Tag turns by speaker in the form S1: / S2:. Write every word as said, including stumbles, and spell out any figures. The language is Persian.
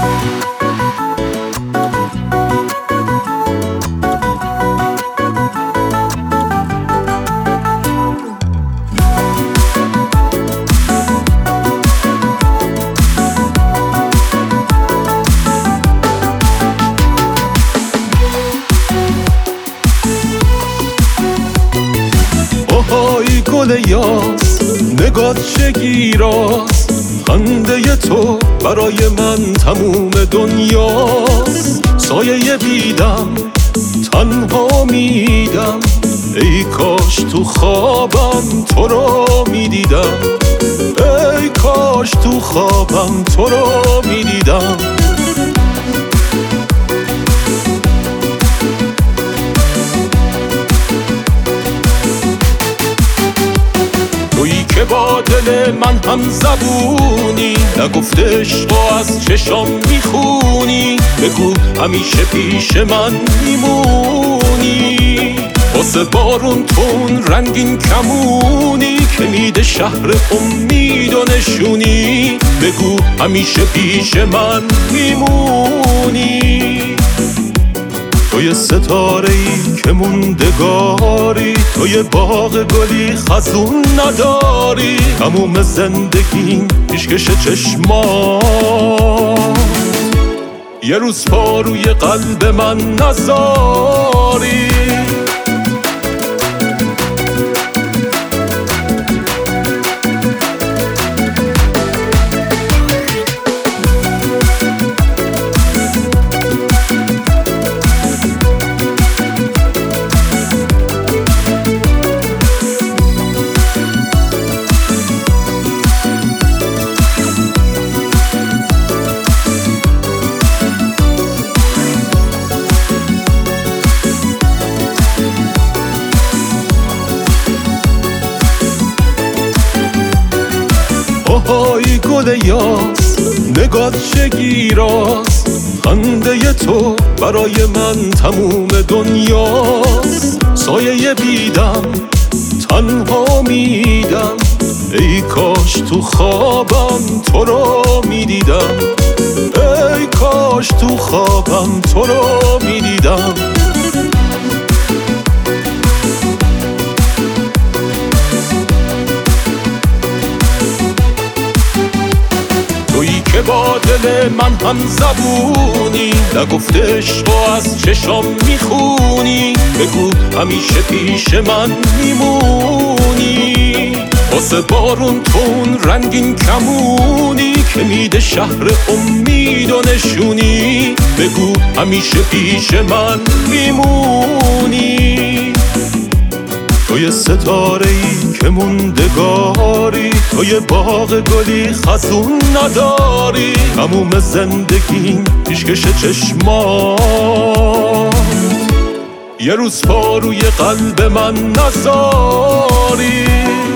S1: آهای گل یاس نگات چه گیراست، خنده تو برای من تموم دنیاست. سایه بیدم تنها میدم، ای کاش تو خوابم تو رو میدیدم، ای کاش تو خوابم تو رو میدیدم. تویی که با دل من هم زبونی، نگفته عشقا از چشام میخونی، بگو همیشه پیش من میمونی. واسه بارون تون رنگین کمونی که میده شهر امید و نشونی، بگو همیشه پیش من میمونی. توی ستاره ای که موندگاری، توی باغ گلی خزون نداری، تموم زندگیم پیشکش چشمان، یه روز پا روی قلب من نذاری. آهای گل یاس نگات چه گیراست، خنده تو برای من تموم دنیاست. سایه بیدم تنها میدم، ای کاش تو خوابم تو رو میدیدم، ای کاش تو خوابم تو رو میدیدم. که با دل من هم زبونی، نگفته عشقا از چشام میخونی، بگو همیشه پیش من میمونی. واسه بارون تون رنگین کمونی که میده شهر امید و نشونی، بگو همیشه پیش من میمونی. توی ستاره ای که موندگاری، توی باغ گلی خزون نداری، تموم زندگیم پیشکش چشمان، یه روز پا روی قلب من نذاری.